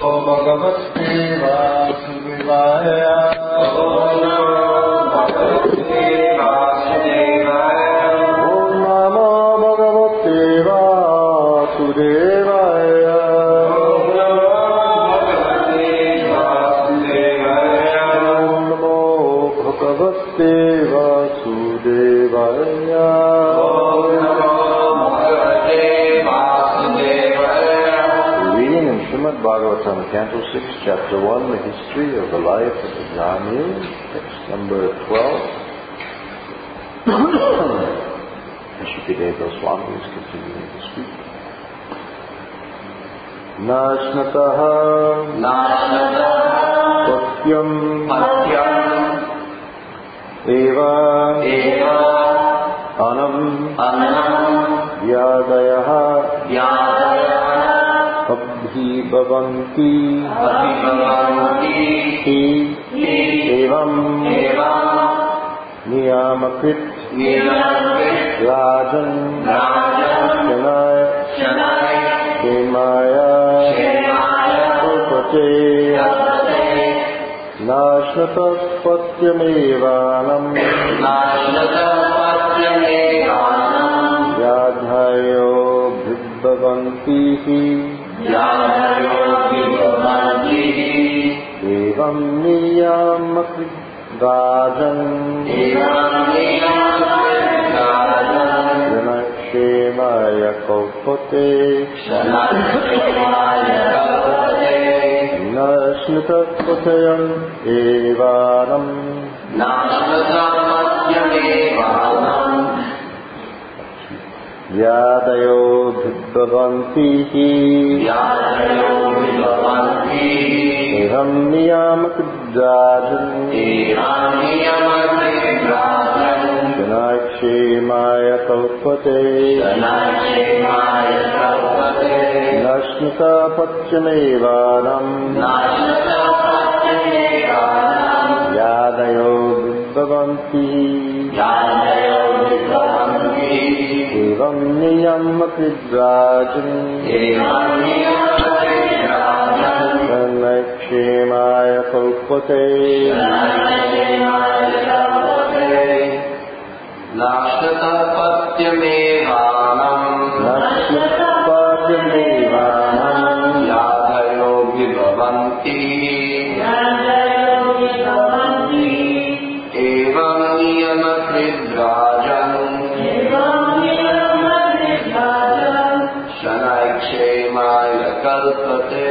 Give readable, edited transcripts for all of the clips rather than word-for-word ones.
भगवते वासुदेवाय ॐ नमो भगवते वासुदेवाय ॐ नमो भगवते वासुदेवाय Srimad Bhagavatam, Canto 6, Chapter 1, the history of the life of the Jnani, text number 12. Shukadeva Goswami is continuing to speak. Nashnataha Satyam Eva Anam Yadayaha Abhi Bhavanti Evam Niyamakrit Rajan Shanai Kemaya Upate Nashnatas Patyamevanam Yadhayo Bhibhavanti Evam Niyamakrit Rajan Janakshemaya Kaupate Nashnitat Patayam Evanam Yadayo Bhibhavanti Evam Niyamakrit Rajan Janakshemaya Kaupate Nashnita Patyamevanam Yadayo Bhibhavanti Evam Niyamakrit Rajan Janakshemaya Kaupate Nashnata Patyamevanam Yadhayo Bhibhavanti Evam Niyamakrit Rajan Janakshemaya Kalpate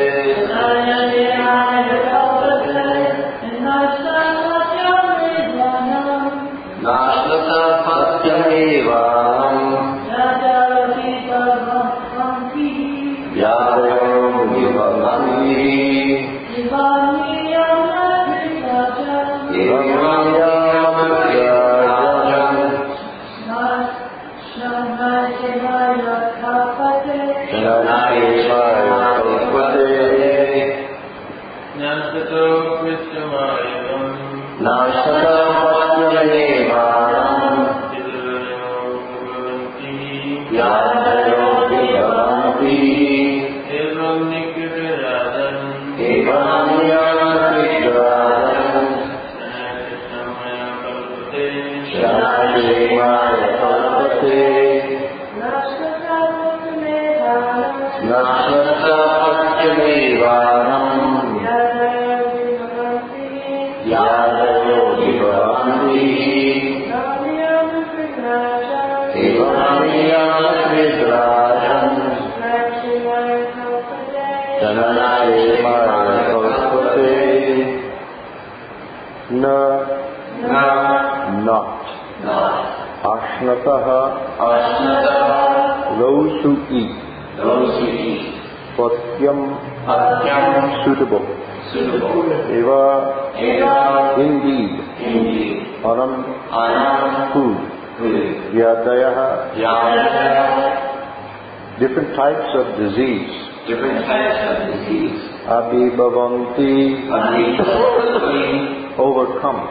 Nashnata Patyamevanam Yadayo Bhibhavanti Evam Niyamakrit Rajan Janakshemaya Kalpate Nashnata Patyamevanam Yadayo Bhibhavanti Evam Niyamakrit Rajan Janakshemaya Kalpate Nashnata Patyamevanam Yadayo Bhibhavanti Evam Niyamakrit Rajan Janakshemaya Kalpate Not Ashnataha those who eat Patyam suitable Eva indeed Anam food Yadayaha different types of disease Abhi Bhavanti overcome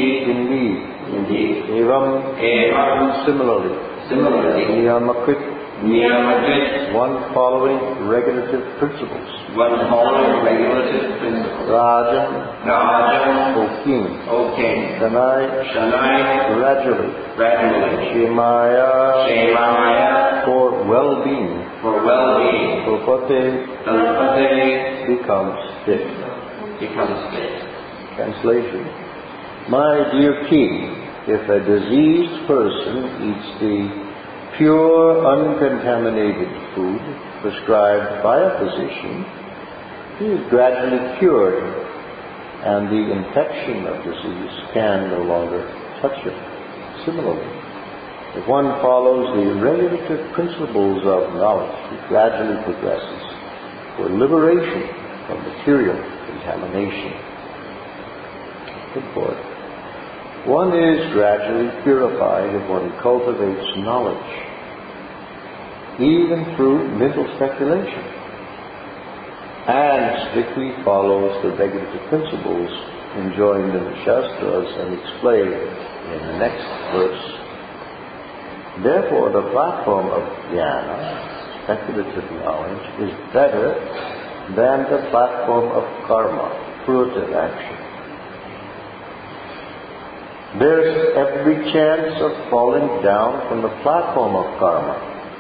indeed Evam similarly Niyamakrit Niyamagrit. One following regulative principles. One following regulative principles. Rajan. Rajan. O king. O king. Shanai. Shanai. Gradually. Gradually. Shemaya. Shemaya. For well-being. For well-being. Sulpate. Sulpate. Becomes fit. Becomes fit. Translation. My dear king, if a diseased person eats the pure, uncontaminated food prescribed by a physician, he is gradually cured, and the infection of disease can no longer touch him. Similarly, if one follows the regulative principles of knowledge, he gradually progresses for liberation from material contamination. Good Lord. One is gradually purified if one cultivates knowledge, even through mental speculation, and strictly follows the regulative principles enjoined in the Shastras and explained in the next verse. Therefore, the platform of jnana, speculative knowledge, is better than the platform of karma, fruitive action. There's every chance of falling down from the platform of karma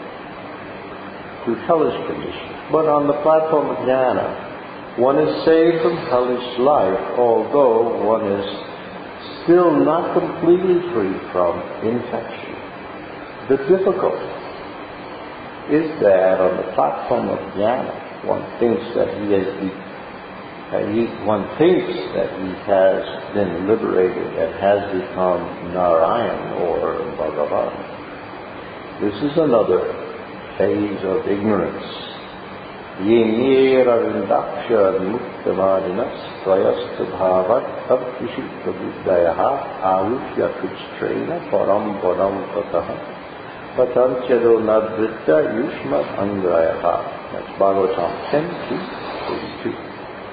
to hellish conditions. But on the platform of jnana, one is saved from hellish life, although one is still not completely free from infection. The difficulty is that on the platform of jnana, one thinks that he has been liberated and has become Narayan or Bhagavan. This is another phase of ignorance. Yeneravindaksha muktavadinas swayastubhavat abhishikta buddhayaha arushya kritstrena param padam tataha patanchado nadritta yushmat angrayaha. That's Bhagavatam 10:2-42.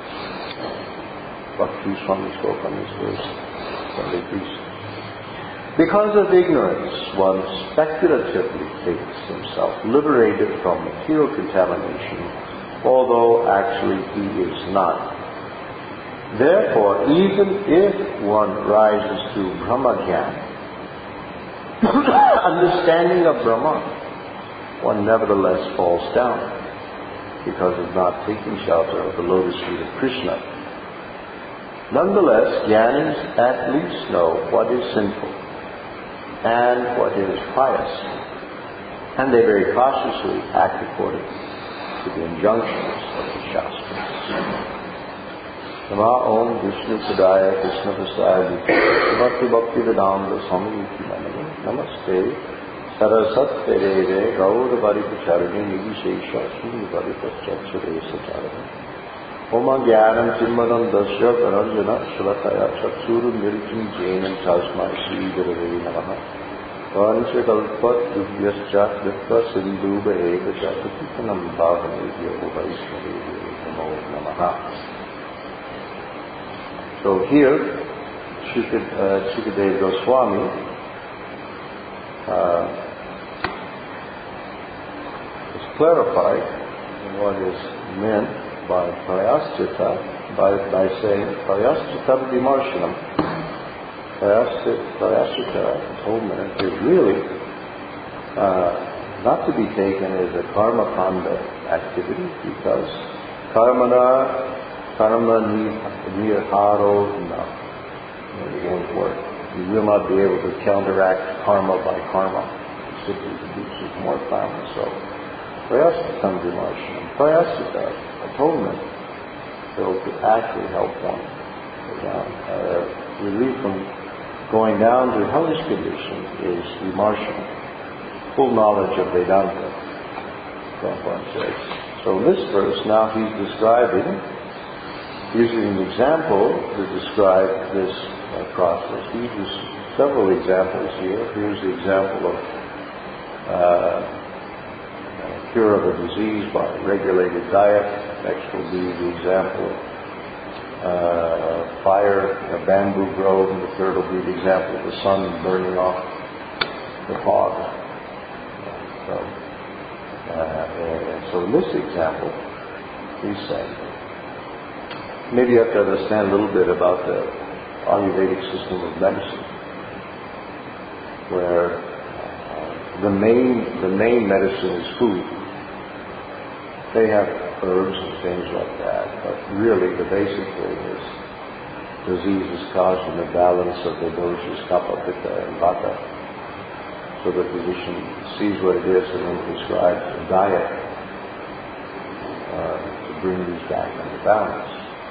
Bhakti Swami spoke on this verse. Sunday priest. Because of ignorance, one speculatively thinks himself liberated from material contamination, although actually he is not. Therefore, even if one rises to Brahmajnana, understanding of Brahman, one nevertheless falls down because of not taking shelter of the lotus feet of Krishna. Nonetheless, jnanis at least know what is sinful and what is pious, and they very cautiously act according to the injunctions of the Shastras. Nama Om Vishnu Padaya Krishna Prasaya Bhakti Bhakti Vedanta Samyuki Manani Namaste Sarasat Tereve Gaur Varipacharani Nidishesha Shri Varipacharane Satarani Om Jnanam Timmadam Dasya Paranjana Shvataya Chaksuru Niritim Jainam Tasmai Sri Gurave Namaha Vanchakalpat Dubhyascha Kripa Sindhuba Eva Chakatikanam Bhavanevya Vaishnavevya Namo Namaha. So here, Shukadeva Goswami is clarified what is meant by Prayaschita, by saying Prayaschita Vimarshanam. Prayaschita, atonement, is really not to be taken as a karma kanda activity, because karma nirharo na. It won't work. You will not be able to counteract karma by karma. It simply produces more karma. So Prayaschita Vimarshanam. Prayaschita, atonement, will actually help one relief from going down to hellish condition is vimarsana, full knowledge of Vedanta, Prabhupada says. So in this verse, now he's describing, using an example to describe this process. He uses several examples here. Here's the example of cure of a disease by regulated diet. Next will be the example of fire, a bamboo grove, and the third will be the example of the sun burning off the fog. So And so in this example, he's saying, maybe you have to understand a little bit about the Ayurvedic system of medicine, where the main medicine is food. They have herbs and things like that, but really the basic thing is disease is caused from the balance of the doshas, kapha, pitta, and vata. So the physician sees what it is and then prescribes a diet to bring these back into balance.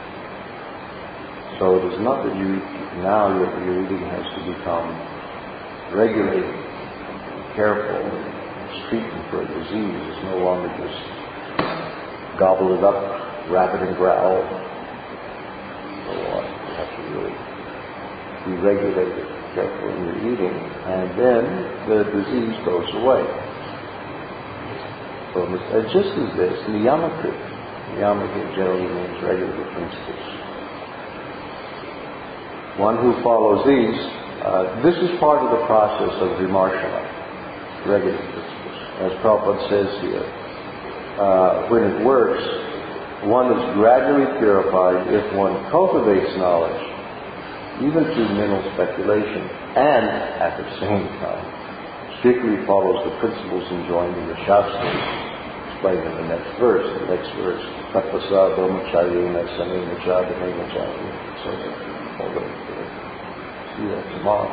So it is not that now your eating has to become regulated, careful. It's treatment for a disease. It's no longer just gobble it up, wrap it and growl, so on. You have to really be regulated, careful in your eating, and then the disease goes away. So just as this, niyamaka. Niyamaka generally means regular principles. One who follows these, this is part of the process of vimarshana, regular principles. As Prabhupada says here, when it works, one is gradually purified if one cultivates knowledge, even through mental speculation, and at the same time strictly follows the principles enjoined in the Shastras, explained in the next verse. The next verse, Tatvasa, Brahmacharya, Samemacha, Dhammacharia. So see that tomorrow.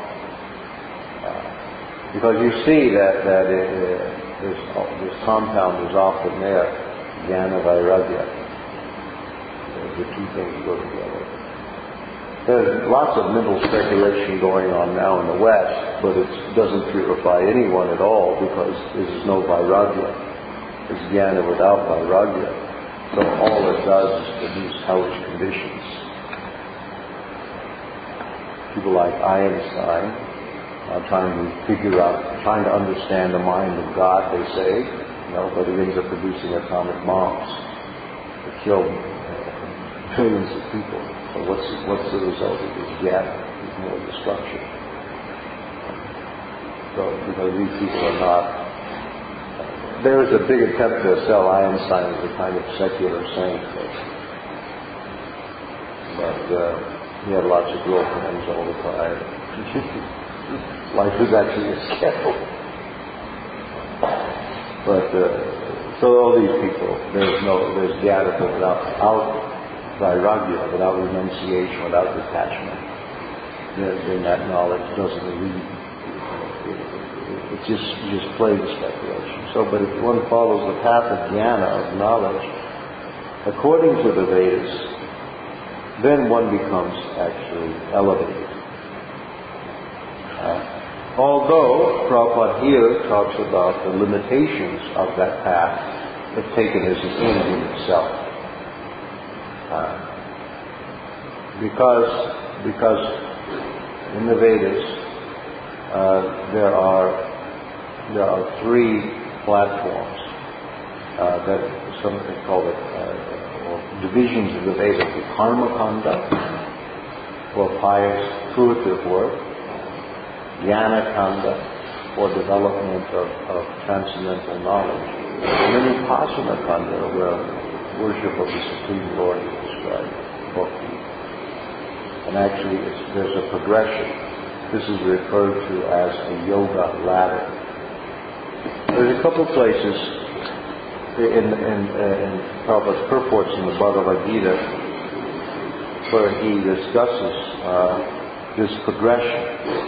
Because you see that this compound is often there, Jnana Vairagya. The two things go together. There's lots of mental speculation going on now in the West, but it doesn't purify anyone at all because there is no Vairagya. It's Jnana without Vairagya. So all it does is produce hellish conditions. People like Einstein are trying to understand the mind of God, they say, but he ends up producing atomic bombs to kill billions of people. So what's the result of this gap? It's more destruction. So because these people are not, there is a big attempt to sell Einstein as a kind of secular saint, but he had lots of girlfriends all the time. Life is actually a scandal. But so all these people, there's jnana without vairagya, without renunciation, without detachment. Then that knowledge doesn't lead. It just plain speculation. So, but if one follows the path of jnana, of knowledge, according to the Vedas, then one becomes actually elevated. Although Prabhupada here talks about the limitations of that path, if taken as an end in itself. Because in the Vedas there are three platforms that some call it divisions of the Vedas: the karma kanda, or pious fruitive work; jnana kanda, for development of transcendental knowledge; and then upasana kanda, where worship of the Supreme Lord is described, bhakti. And actually there's a progression. This is referred to as a yoga ladder. There's a couple places in Prabhupada's purports in the Bhagavad Gita where he discusses this progression.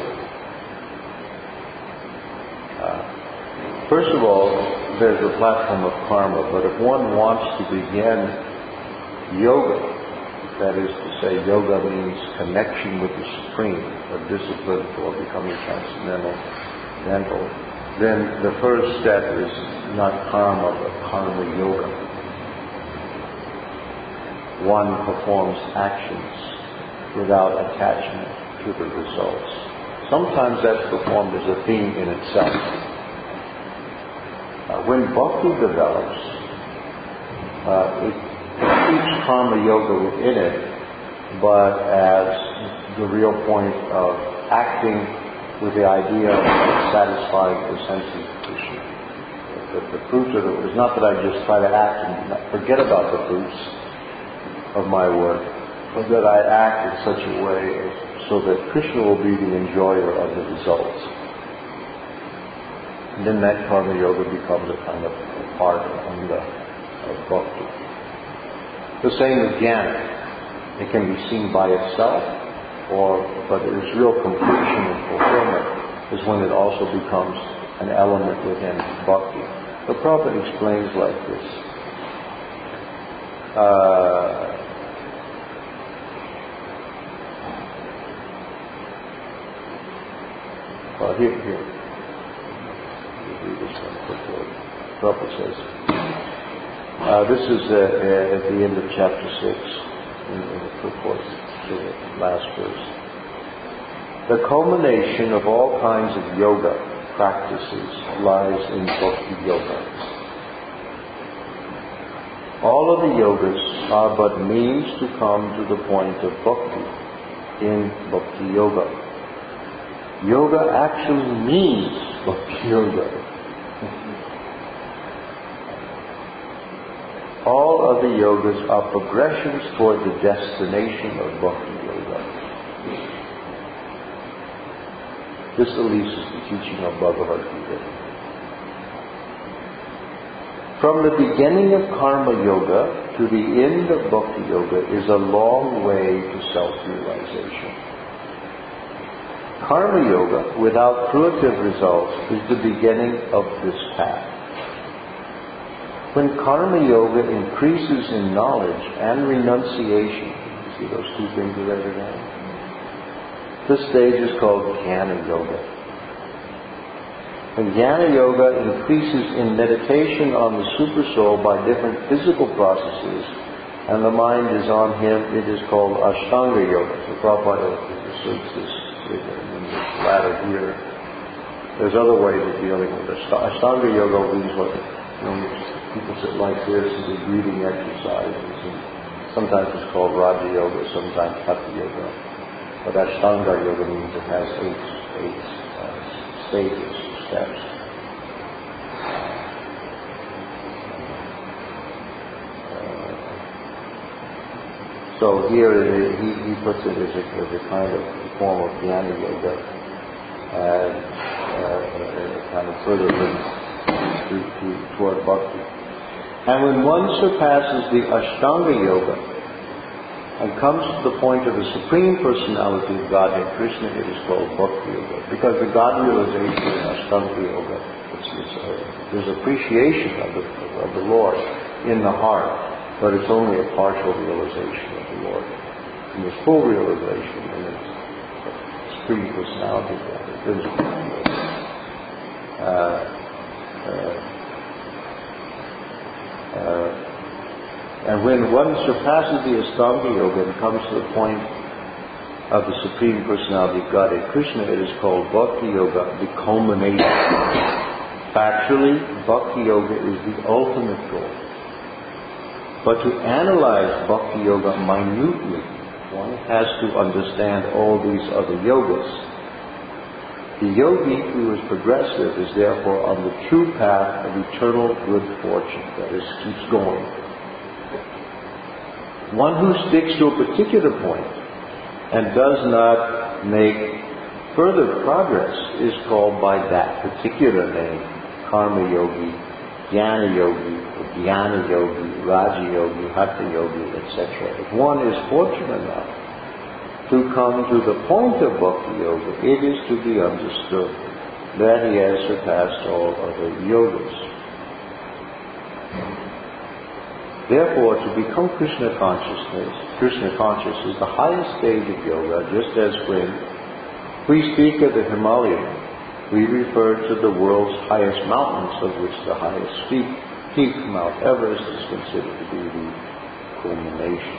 First of all, there's the platform of karma, but if one wants to begin yoga, that is to say, yoga means connection with the Supreme, a discipline for becoming transcendental, then the first step is not karma, but karma yoga. One performs actions without attachment to the results. Sometimes that's performed as a theme in itself. When bhakti develops, it keeps karma yoga within it, but as the real point of acting with the idea of satisfying the senses of Krishna. the fruits of it is not that I just try to act and forget about the fruits of my work, but that I act in such a way so that Krishna will be the enjoyer of the results. And then that karma yoga becomes a kind of part of bhakti. The same with jnana. It can be seen by itself, but its real completion and fulfillment is when it also becomes an element within bhakti. The Prabhupada explains like this. Here. Read this one quickly. Prabhupada says, this is at the end of chapter 6, in the purport to the last verse. The culmination of all kinds of yoga practices lies in Bhakti Yoga. All of the yogas are but means to come to the point of Bhakti in Bhakti Yoga. Yoga actually means Bhakti Yoga. All of the yogas are progressions toward the destination of Bhakti Yoga. This at least is the teaching of Bhagavad Gita. From the beginning of Karma Yoga to the end of Bhakti Yoga is a long way to self-realization. Karma Yoga, without fruitive results, is the beginning of this path. When Karma Yoga increases in knowledge and renunciation, see those two things right there? This stage is called Jnana Yoga. When Jnana Yoga increases in meditation on the Supersoul by different physical processes, and the mind is on Him, it is called Ashtanga Yoga. So Prabhupada asserts this in the latter here. There's other ways of dealing with it. Ashtanga Yoga means what people sit like this and do breathing exercises, and sometimes it's called Raja Yoga, sometimes Hatha Yoga. But Ashtanga Yoga means it has eight stages, steps. So here he puts it as a kind of form of Jnana Yoga, and kind of further toward Bhakti. And when one surpasses the Ashtanga Yoga and comes to the point of the Supreme Personality of Godhead, Krishna, it is called Bhakti Yoga. Because the God realization in Ashtanga Yoga, there's appreciation of the Lord in the heart, but it's only a partial realization of the Lord. And there's full realization in the Supreme Personality of Godhead, principle. And when one surpasses the Ashtanga Yoga and comes to the point of the Supreme Personality of Godhead, Krishna, it is called Bhakti Yoga, the culmination. Factually, Bhakti Yoga is the ultimate goal. But to analyze Bhakti Yoga minutely, one has to understand all these other yogas. The yogi who is progressive is therefore on the true path of eternal good fortune, that is, keeps going. One who sticks to a particular point and does not make further progress is called by that particular name, Karma Yogi, Jnana Yogi, Dhyana Yogi, Raja Yogi, Hatha Yogi, etc. If one is fortunate enough to come to the point of Bhakti Yoga, it is to be understood that he has surpassed all other yogas. Therefore, to become Krishna conscious is the highest stage of yoga, just as when we speak of the Himalaya, we refer to the world's highest mountains, of which the highest peak, Mount Everest, is considered to be the culmination.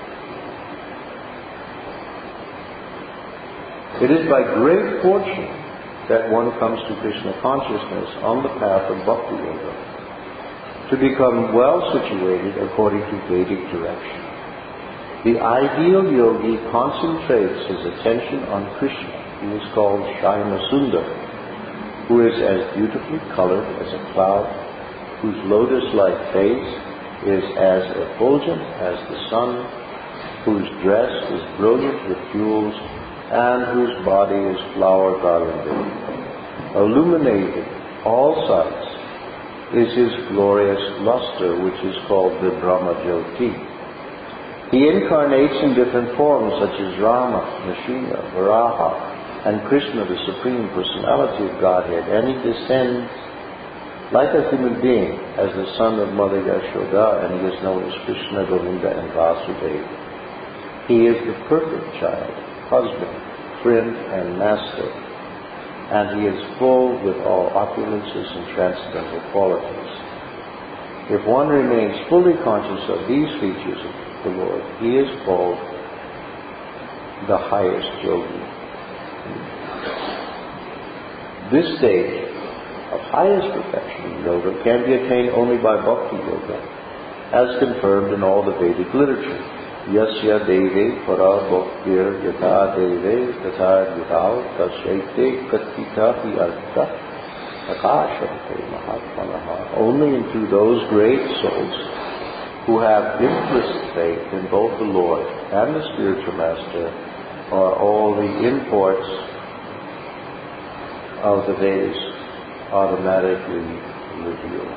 It is by great fortune that one comes to Krishna consciousness on the path of Bhakti Yoga, to become well situated according to Vedic direction. The ideal yogi concentrates his attention on Krishna, who is called Shyama Sundar, who is as beautifully colored as a cloud whose lotus-like face is as effulgent as the sun, whose dress is brilliant with jewels, and whose body is flower-garlanded. Illuminated all sides is his glorious luster, which is called the Brahma Jyoti. He incarnates in different forms, such as Rama, Nrsimha, Varaha, and Krishna, the Supreme Personality of Godhead, and he descends like a human being as the son of Mother Yashoda, and he is known as Krishna, Govinda, and Vasudeva. He is the perfect child, husband, friend, and master, and he is full with all opulences and transcendental qualities. If one remains fully conscious of these features of the Lord, he is called the highest yogi. This stage of highest perfection in yoga can be attained only by bhakti yoga, as confirmed in all the Vedic literature. Yasya deve para bhaktir yata deve tata yudao tasyaite katita hi artha akashante mahatmanaha. Only into those great souls who have implicit faith in both the Lord and the spiritual master are all the imports of the Vedas automatically revealed.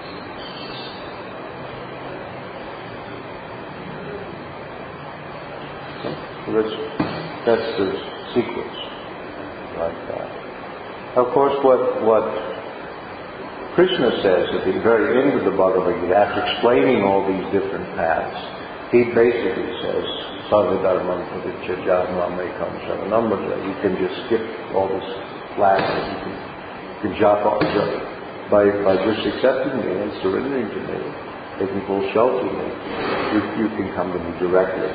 So that's the sequence, like that. Of course, what Krishna says at the very end of the Bhagavad Gita, after explaining all these different paths, he basically says, Sarvadharman Padichya Mamekam Sharanam Vraja. You can just skip all this flash, you can jump off by just accepting me and surrendering to me, taking full shelter of me. You can come to me directly.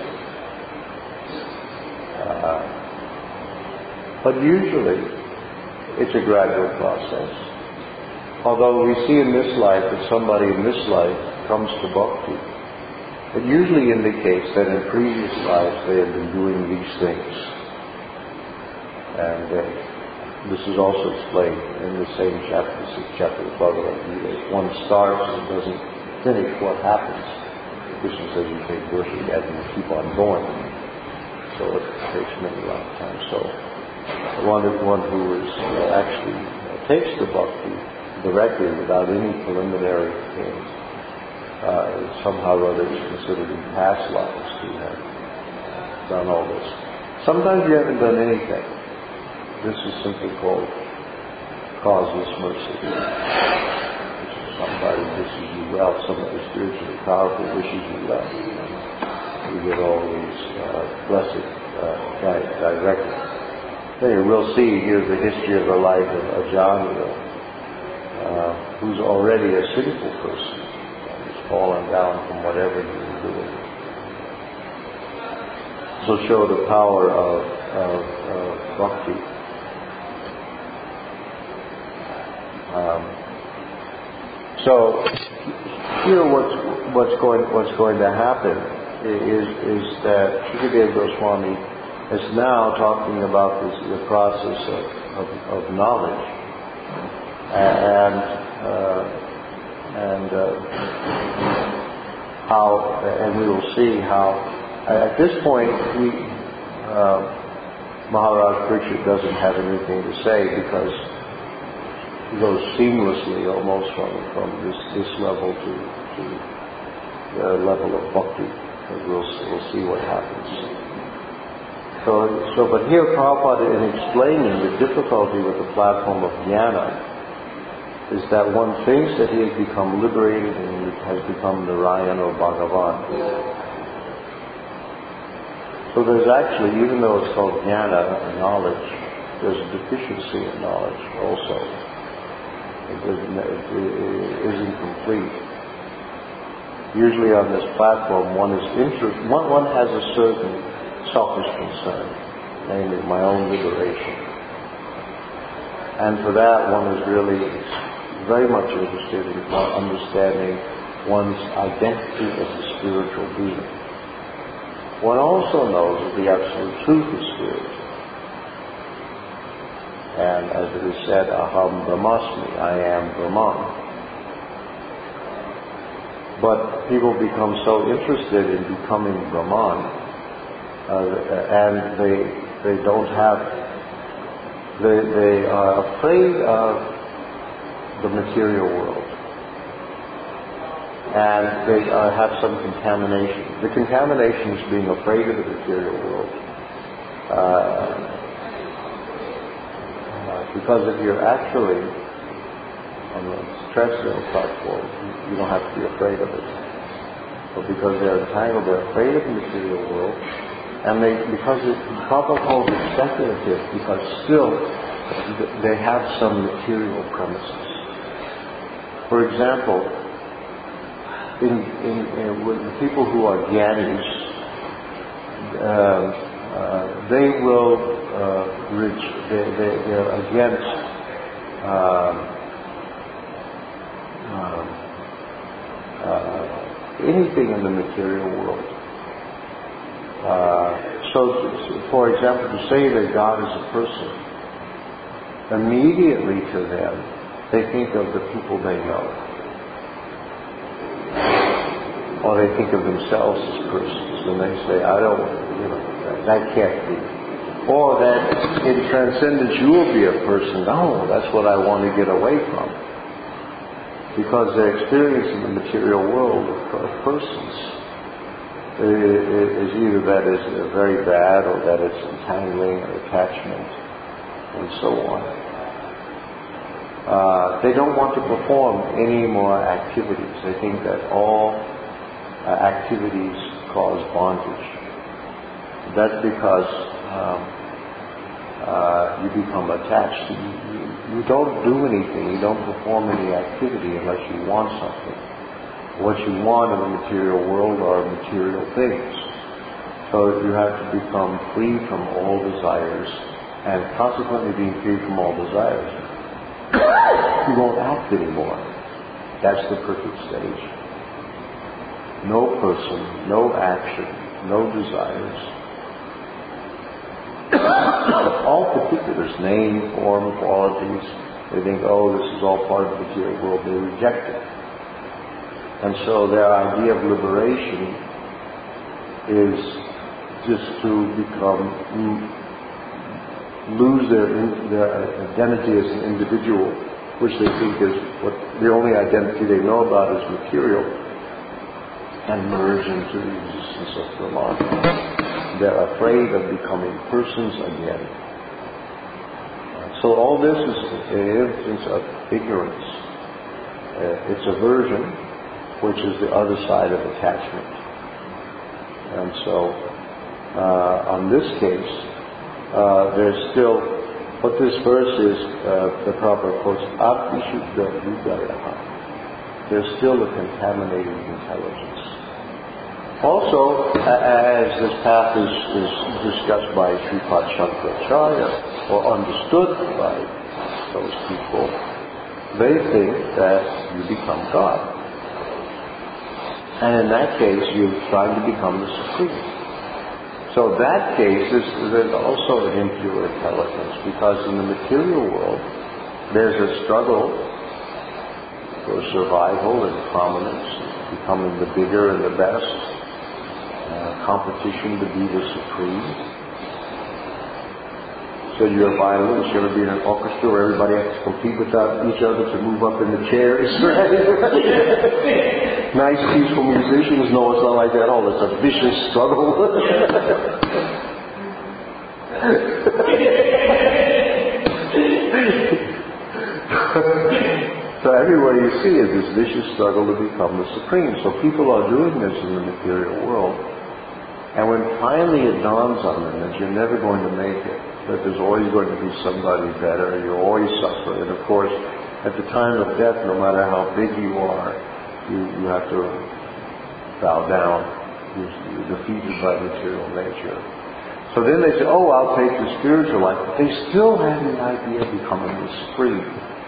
But usually, it's a gradual process. Although we see in this life that somebody in this life comes to bhakti, it usually indicates that in previous lives they have been doing these things. And this is also explained in the same chapter, the 6th chapter of Bhagavad Gita. If one starts and doesn't finish, what happens? Krishna says you take worship and you keep on going. So it takes many lifetimes. So one who is actually takes the bhakti directly without any preliminary things somehow or other is considered in past lives to have done all this. Sometimes you haven't done anything. This is simply called causeless mercy. Somebody wishes you well, somebody spiritually powerful wishes you well. You get all these blessed directly. Then we'll see here the history of the life of Ajamila, who's already a sinful person. He's fallen down from whatever he was doing. So show the power of bhakti. So here, what's going to happen is that Shukadeva Goswami is now talking about the process of knowledge, and how, and we will see how at this point Maharaj Parikshit doesn't have anything to say, because he goes seamlessly almost from this level to the level of bhakti. We'll see what happens. So, but here Prabhupada, in explaining the difficulty with the platform of jnana, is that one thinks that he has become liberated and has become Narayan or Bhagavan. So there's actually, even though it's called jnana, knowledge, there's a deficiency in knowledge also. It isn't complete. Usually on this platform, one has a certain selfish concern, namely my own liberation. And for that, one is really very much interested in understanding one's identity as a spiritual being. One also knows that the absolute truth is spiritual. And as it is said, Aham Brahmasmi, I am Brahman. But people become so interested in becoming Brahman, and they don't have, they are afraid of the material world. And they have some contamination. The contamination is being afraid of the material world. Because if you're actually on the treadmill platform, you don't have to be afraid of it. But because they're entangled, they're afraid of the material world, and because Prabhupada calls it speculative, because still they have some material premises. For example, with the people who are jnanis, they will they're against anything in the material world. So, for example, to say that God is a person, immediately to them, they think of the people they know. Or they think of themselves as persons, and they say, I don't, that can't be. Or that in transcendence you will be a person. No, that's what I want to get away from. Because their experience in the material world of persons is either that is very bad, or that it's entangling, or attachment, and so on. They don't want to perform any more activities. They think that all activities cause bondage. That's because you become attached. You don't do anything, you don't perform any activity unless you want something. What you want in the material world are material things. So you have to become free from all desires, and consequently being free from all desires, you won't act anymore. That's the perfect stage. No person, no action, no desires. All particulars, name, form, qualities, they think, oh, this is all part of the material world. They reject it. And so their idea of liberation is just to lose their identity as an individual, which they think is what the only identity they know about is material, and merge into the existence of Brahman. They're afraid of becoming persons again. So all this is an instance of ignorance. It's aversion, which is the other side of attachment. And so, on this case, there's still, what this verse is, the proper quotes, Atvishuddha Vigayaha. There's still a contaminated intelligence. Also, as this path is discussed by Sripad Shankaracharya, or understood by those people, they think that you become God. And in that case, you're trying to become the Supreme. So that case there's also an impure intelligence, because in the material world, there's a struggle for survival and prominence, becoming the bigger and the best, competition to be the Supreme. So you're a violinist, you ever been in an orchestra where everybody has to compete with each other to move up in the chairs? Nice, peaceful musicians. No, it's not like that at all. It's a vicious struggle. So everywhere you see is this vicious struggle to become the Supreme. So people are doing this in the material world. And when finally it dawns on them that you're never going to make it, that there's always going to be somebody better, you always suffer. And of course, at the time of death, no matter how big you are, you have to bow down. You're defeated by material nature. So then they say, oh, I'll take the spiritual life. But they still have the idea of becoming the Supreme.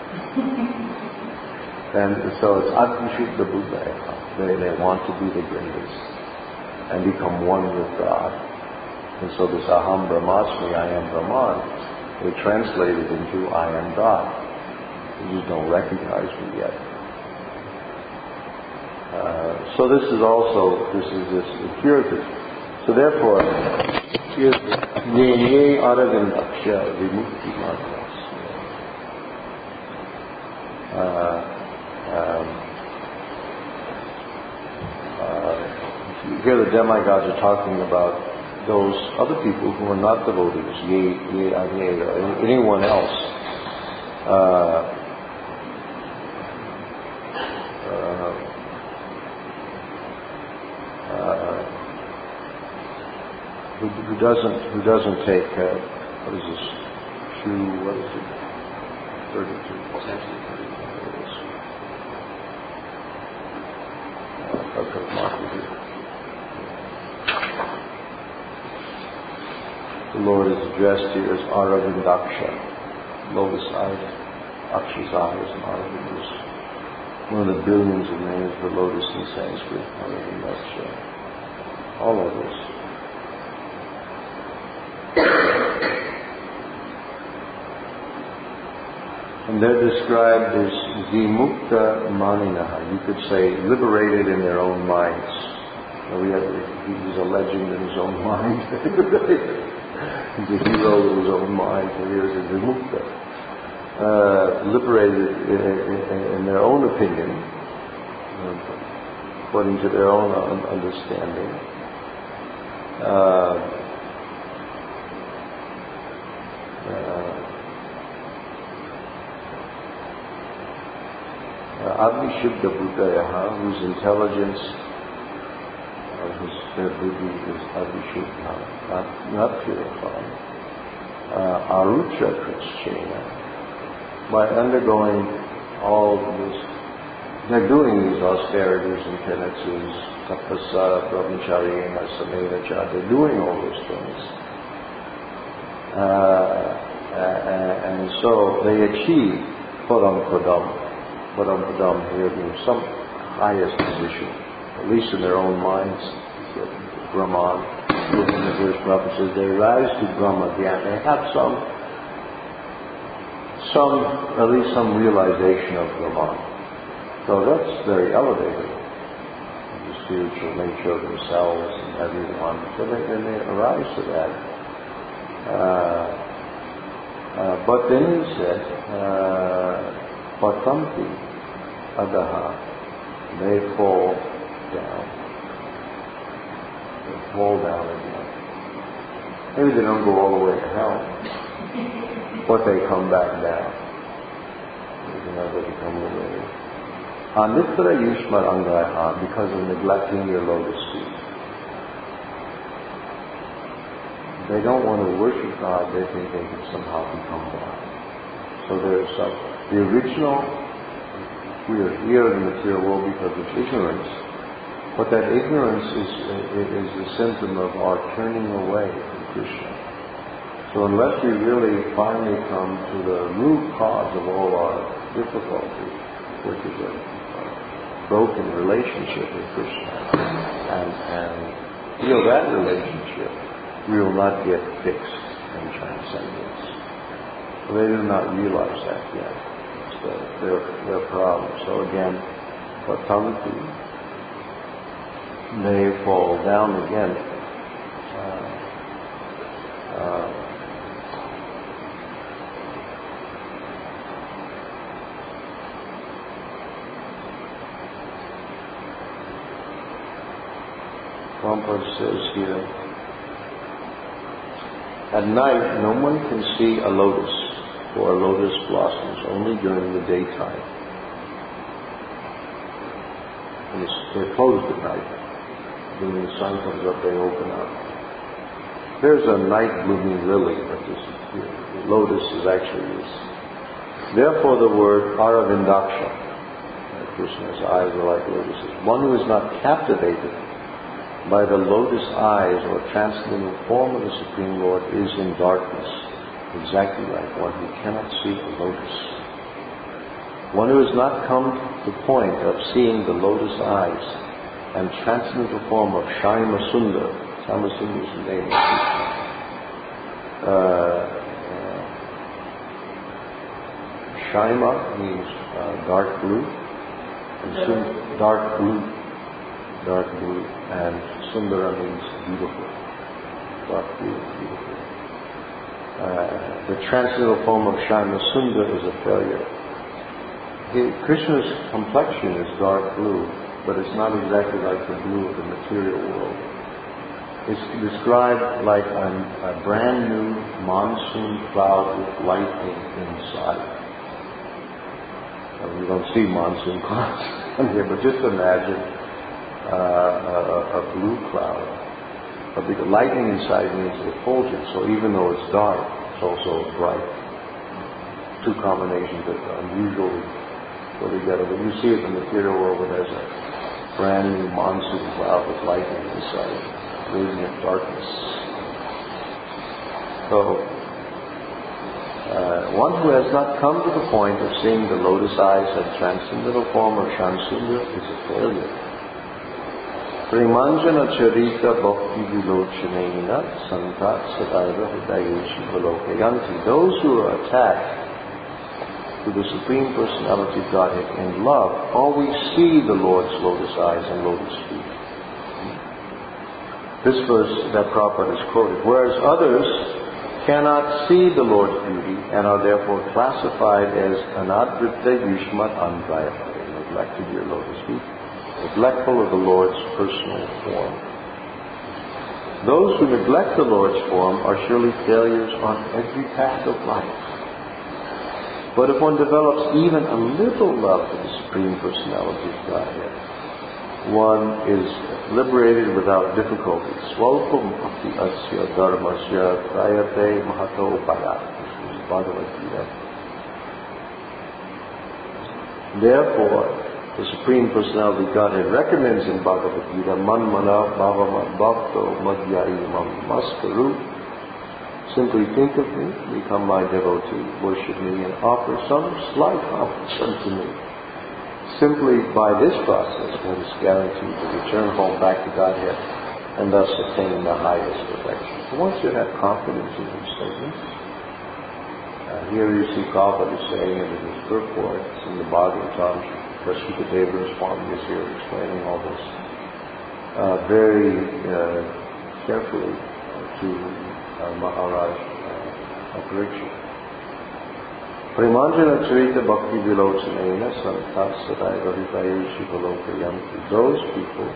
And so it's Atvishuddha Buddha. They want to be the greatest and become one with God. And so this Aham Brahmasmi, I am Brahman, they translate it into I am God. You just don't recognize me yet. So this is this impurity. So therefore, ye aravindaksha vimukti margas. Here the demigods are talking about those other people who are not devotees, ye anye, or anyone else. Who doesn't take what is this? What is it? 32. The Lord is addressed here as Aravindaksha, lotus-eyed. Aksha's eyes and Aravind is one of the billions of names for lotus in Sanskrit. Aravindaksha. All of this. And they're described as vimukta maninaha. You could say liberated in their own minds. He's a legend in his own mind. He's a hero in his own mind. So here's a vimukta. Liberated in their own opinion, according to their own understanding. Abhishubda Buddhayaha, whose intelligence, their buddhi is Abhishubda, not purified. Arucha Krishna, by undergoing all this, they're doing these austerities and penances, tapasa, brahmacharya, samevacha, they're doing all those things. And so they achieve param padam. Param padam here means some highest position, at least in their own minds. Brahman, within the verse prophet says, they rise to Brahma Dhyan. They have at least some realization of Brahman. So that's very elevated, the spiritual nature of themselves and everyone. So they arise to that. But then he said, patampi adaha, they fall down. They fall down again. Maybe they don't go all the way to hell, but they come back down. They become liberated. Anitra yushmar angaha, because of neglecting your lotus feet. They don't want to worship God, they think they can somehow become God. So there's the original, we are here in the material world because of ignorance, but that ignorance is the symptom of our turning away from Krishna. So unless we really finally come to the root cause of all our difficulty, which is a broken relationship with Krishna, and heal that relationship, we will not get fixed in transcendence. So they do not realize that yet. It's their problem. So again, patampi, they fall down again. Prabhupada says here, at night no one can see a lotus or a lotus blossoms, only during the daytime. And they're closed at night. When the sun comes up, they open up. There's a night blooming lily, but the lotus is actually this. Therefore the word Aravindaksha, Krishna's eyes are like lotuses. One who is not captivated by the lotus eyes or transcendental form of the Supreme Lord is in darkness, exactly like one who cannot see a lotus. One who has not come to the point of seeing the lotus eyes and transcendental form of Shyama Sundar. Shyama Sundar is the name of Krishna. Shyama means dark blue, and dark blue. dark blue, and Sundara means beautiful. Dark blue, beautiful. The transcendental form of Shama Sundara is a failure. Krishna's complexion is dark blue, but it's not exactly like the blue of the material world. It's described like a brand new monsoon cloud with lightning inside. We don't see monsoon clouds here, but just imagine a blue cloud. But the lightning inside means effulgent, so even though it's dark, it's also bright. Two combinations that unusually go together. But you see it in the material world where there's a brand new monsoon cloud with lightning inside, radiant darkness. So, one who has not come to the point of seeing the lotus eyes and transcendental form of Shamsundara is a failure. Primanjana charita bhakti vilochanena santat sadaiva hridayeshi valokayanti. Those who are attached to the Supreme Personality of Godhead in love always see the Lord's lotus eyes and lotus feet. This verse that Prabhupada has quoted. Whereas others cannot see the Lord's beauty and are therefore classified as anadripta yushmat andrayapa, neglected your lotus feet, neglectful of the Lord's personal form. Those who neglect the Lord's form are surely failures on every path of life. But if one develops even a little love for the Supreme Personality of Godhead, one is liberated without difficulty. Swalpam bhakti asya dharmasya prayate mahato parat. This is Bhagavad Gita. Therefore, the Supreme Personality of Godhead recommends in Bhagavad Gita, man mana bhavamat bhakto madhyayi mam maskaru. Simply think of me, become my devotee, worship me, and offer some slight office unto me. Simply by this process, one is guaranteed to return home back to Godhead and thus attain the highest perfection. So once you have confidence in these statements, here you see Prabhupada is saying it in his purport, it's in the Bhagavatam, Prasthikadeva Swami is here explaining all this very carefully to Maharaj Parikshit. Primanjana charita bhakti vilochanena santat sadaiva hridayeshi valokayanti. Those people,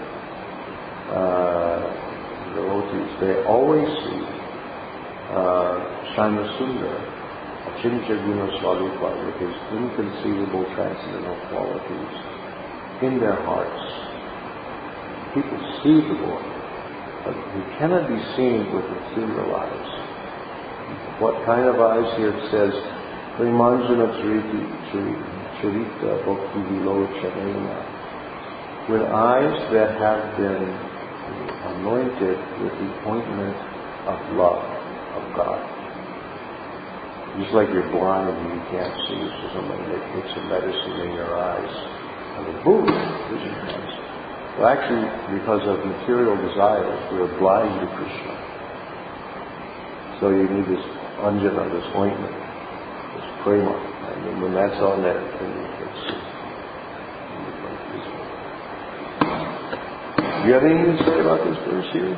devotees, they always see Shama Sundara, Achincha Guna Swarupa, with his inconceivable transcendental qualities in their hearts. People see the Lord, but he cannot be seen with material eyes. What kind of eyes? Here it says, Primanjana charita bhakti vilochanena, with eyes that have been anointed with the ointment of love of God. Just like you're blind and you can't see, so somebody that puts a medicine in your eyes, and then boom, vision comes. Well, actually, because of material desires, we're blind to Krishna. So you need this anjana, this ointment, this prema, and then when that's on there, then you can see. Do you have anything to say about this verse here?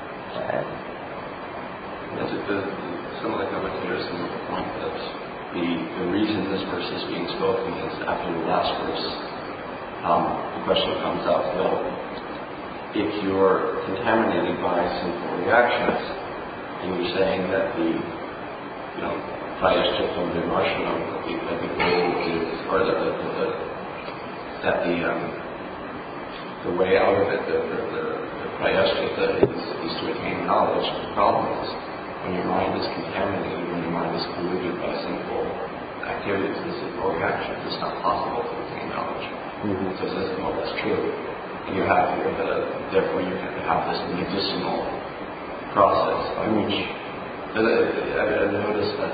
Some of the commentators make the point that the reason this verse is being spoken is after the last verse. The question comes up, well, if you're contaminated by sinful reactions, and you're saying that the, prayashchitta and vimarshanam, that the goal is, or that the way out of it, the prayashchitta is to attain knowledge. The problem is, when your mind is contaminated, when your mind is polluted by sinful activities and sinful reactions, it's not possible to attain knowledge. Mm-hmm. So this is that's true. And you have therefore you have to have this medicinal process by which I noticed that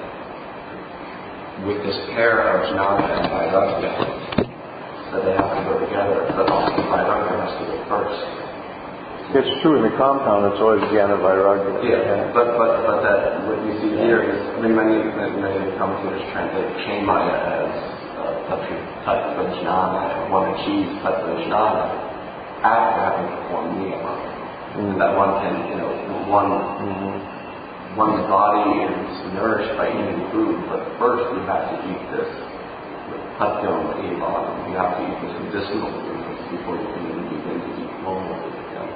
with this pair of jnana and vairagya, that they have to go together, but also vairagya has to go first. It's true, in the compound it's always jnana vairagya. Yeah, but that what you see here is, many commentators translate chaimaya as tattva jnana, and one achieves tattva jnana. after having performed niyama. And that one can, one's body is nourished by eating food, but first you have to eat this patyam evan. You have to eat this medicinal food before you can even begin to eat normal food again.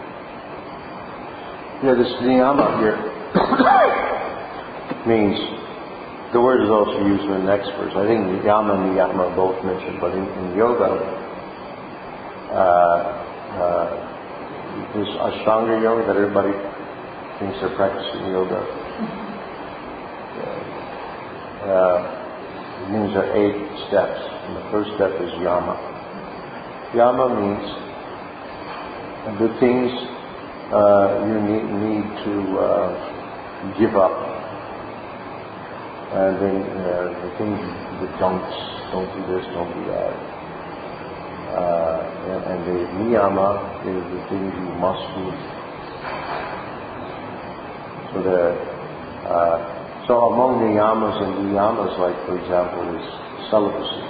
Yeah, this niyama here means, the word is also used in the next verse. I think niyama and niyama are both mentioned, but in yoga, this Ashtanga yoga that everybody thinks they're practicing yoga, it means there are 8 steps. And the first step is yama. Yama means the things you need to give up. And then the things, the don'ts, don't do this, don't do that. And the niyama is the things you must do. So among the yamas and niyamas, like for example, is celibacy,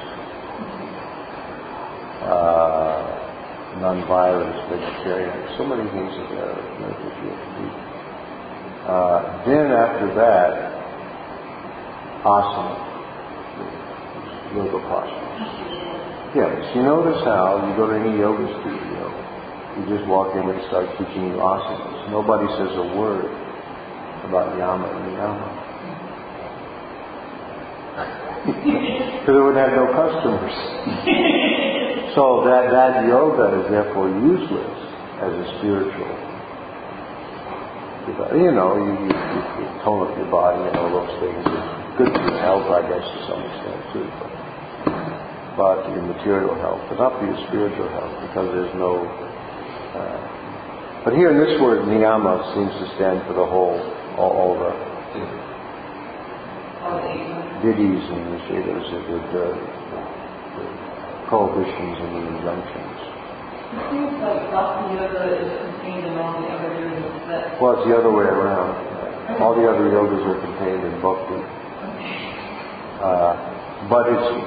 non-violence, vegetarian, so many things that you have to do. Then after that, asana, yoga postures. Yes, you notice how you go to any yoga studio, you just walk in and start teaching you asanas. Nobody says a word about yama and niyama. Because it would have no customers. So that yoga is therefore useless as a spiritual. You tone up your body and all those things. It's good for your health, I guess, to some extent too. But your material health, but not for your spiritual health, because there's no. But here in this word, niyama seems to stand for the whole, all the ditties and the shaders, the prohibitions and the injunctions. It seems like Bhakti Yoga is contained in all the other yogas. Well, it's the other way around. All the other yogas are contained in Bhakti. But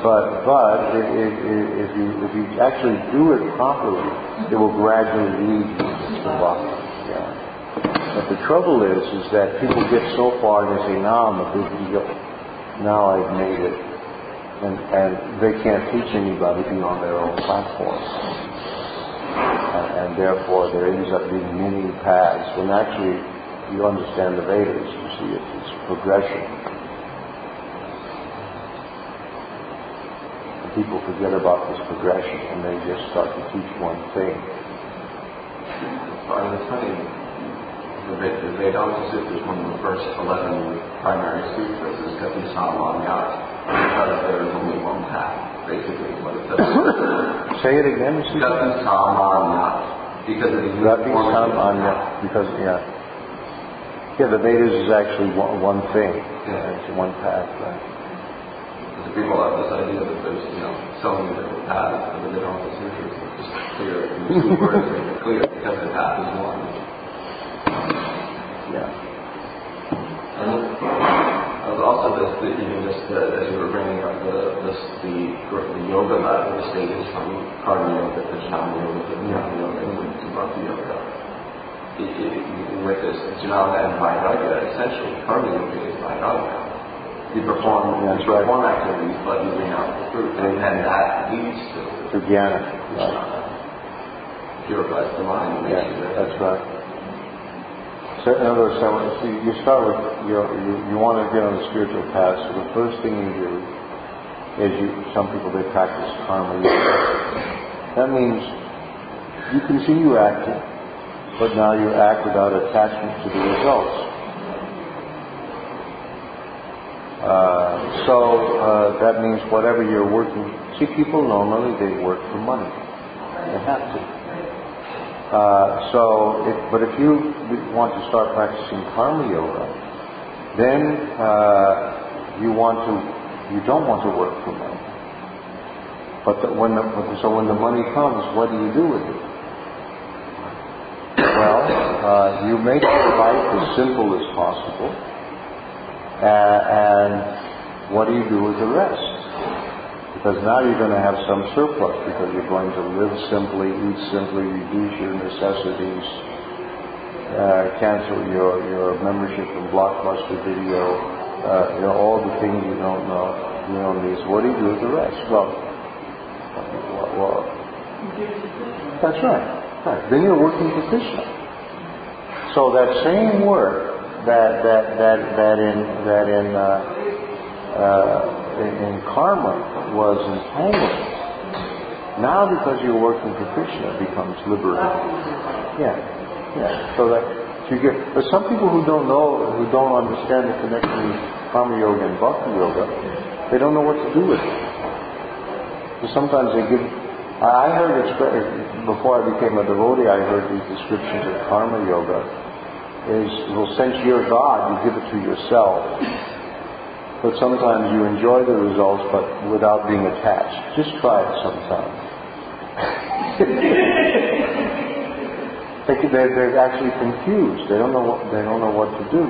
if you actually do it properly, it will gradually lead you to Bhakti. Yeah. But the trouble is that people get so far and they say, now I'm a big ego. Now I've made it. And they can't teach anybody beyond their own platform. And therefore there ends up being many paths. When actually you understand the Vedas, you see it's progression. People forget about this progression and they just start to teach one thing. Well, it's funny, the Vedanta Sutras, one of the first 11 primary sutras, is Gati Samanyat, because there is only one path, basically, what it says. Say it again. Gati Samanyat, because of the uniformity. Yeah, the Vedas is actually one thing. Yeah. It's one path, right? People have this idea that there's, so many different paths, but they don't have the sutras. It's just clear. And the 2 words make it clear because the path is one. Yeah. And also as you were bringing up the yoga level, the stages from Karma Yoga to Jnana Yoga to Jnana Yoga to Bhakti Yoga. With this Jnana and Vairagya, essentially Karma Yoga is Vairagya. You perform activities, but you bring out the fruit, and that leads to jnana. Purifies the mind. That's right. So in other words, you start with you want to get on the spiritual path. So the first thing you do is some people they practice karma yoga. That means you continue acting, but now you act without attachment to the results. So that means whatever you're working. See, people normally they work for money. They have to. But if you want to start practicing karma yoga, then you don't want to work for money. But when the money comes, what do you do with it? Well, you make your life as simple as possible. And what do you do with the rest? Because now you're going to have some surplus because you're going to live simply, eat simply, reduce your necessities, cancel your membership in Blockbuster Video, all the things you don't need. So what do you do with the rest? Well, that's right. Then you're working for Krishna. So that same work that in karma was entanglement, now because you're working for Krishna, it becomes liberating. Yeah. So you get. But some people who don't understand the connection between karma yoga and bhakti yoga, they don't know what to do with it. So sometimes they give. I heard before I became a devotee, I heard these descriptions of karma yoga is, well, since you're God, you give it to yourself. But sometimes you enjoy the results, but without being attached. Just try it sometime. They're actually confused. They don't know what to do.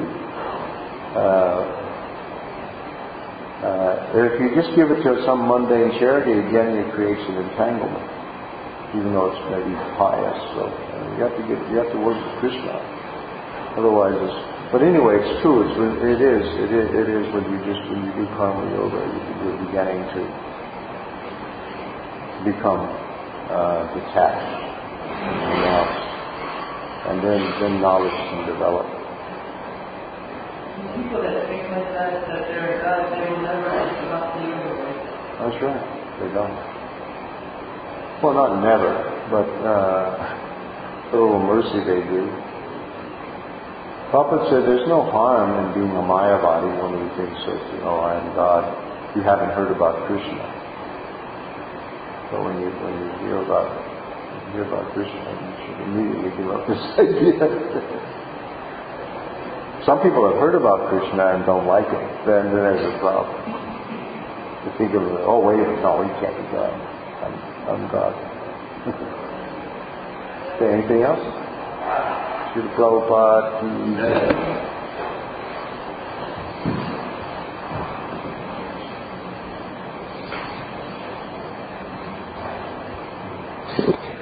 If you just give it to some mundane charity, again it creates an entanglement, even though it's maybe pious. So you have to work with Krishna. Otherwise, but anyway, it's true. It is when you do karma yoga, you're beginning to become detached and renounced. And then knowledge can develop. People that think like that they're God, they will never enter bhakti yoga. That's right. They don't. Well, not never, but a little mercy they do. Prabhupada said there's no harm in being a Mayavadi when he thinks that, I am God. You haven't heard about Krishna. So when you hear about Krishna, you should immediately give up this idea. Some people have heard about Krishna and don't like it. Then there's a problem. You think of it, wait a minute, no, he can't be God. I'm God. Okay, anything else? Srila Prabhupada ki jai.